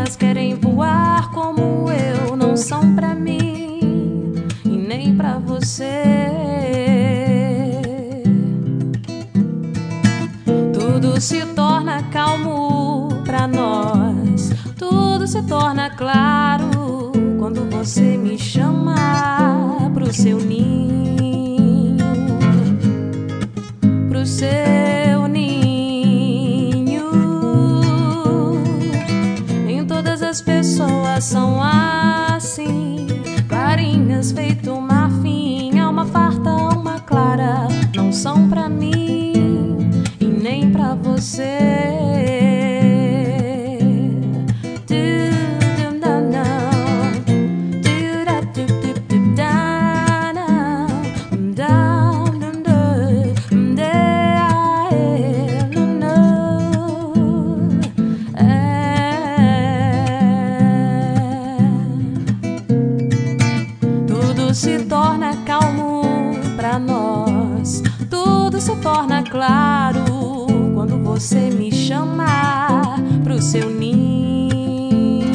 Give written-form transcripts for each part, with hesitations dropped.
elas querem voar como eu, não são pra mim e nem pra você. Tudo se torna calmo pra nós, tudo se torna claro quando você me chama pro seu ninho, pro seu ninho. Nem todas as pessoas são assim, clarinhas feito marfim, alma farta, alma clara, não são pra mim e nem pra você. Se torna calmo pra nós, tudo se torna claro quando você me chama pro seu ninho,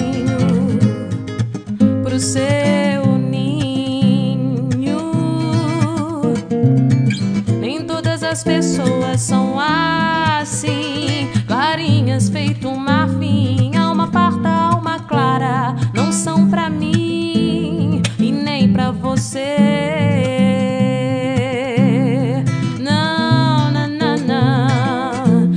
pro seu ninho. Nem todas as pessoas são assim, clarinhas feito marfim, alma farta, alma clara, não são pra mim e nem pra você. Não, não, não, não.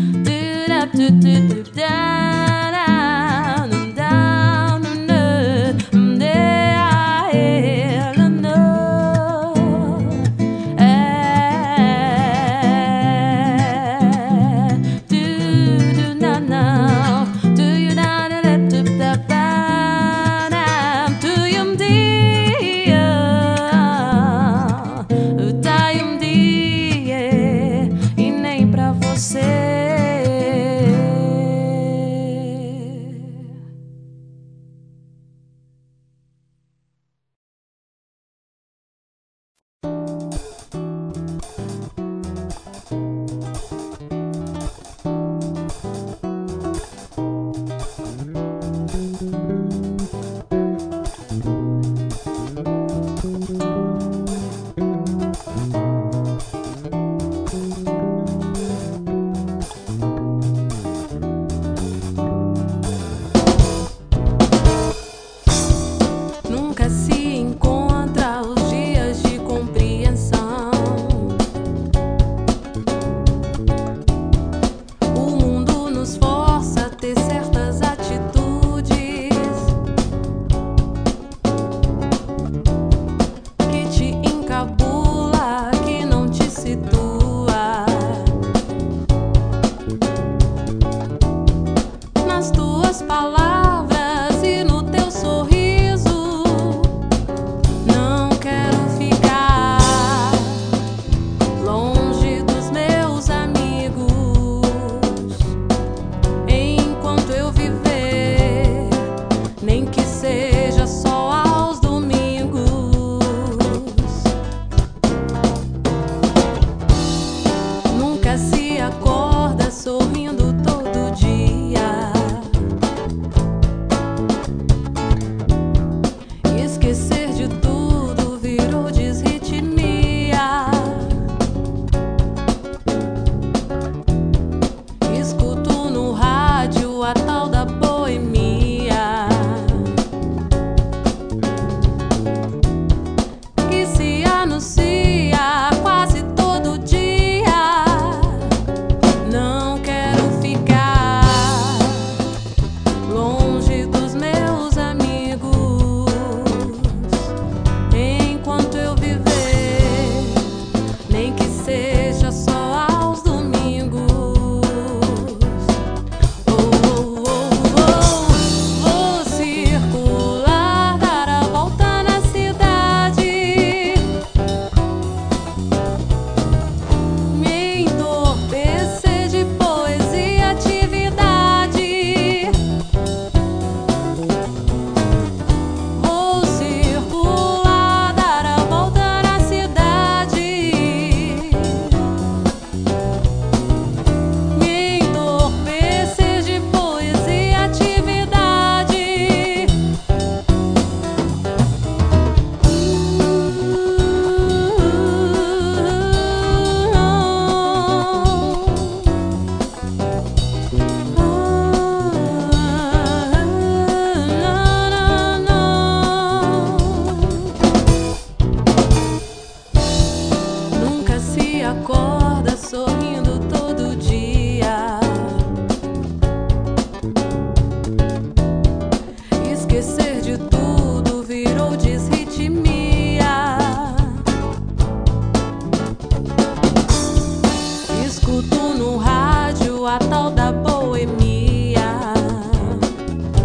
acorda.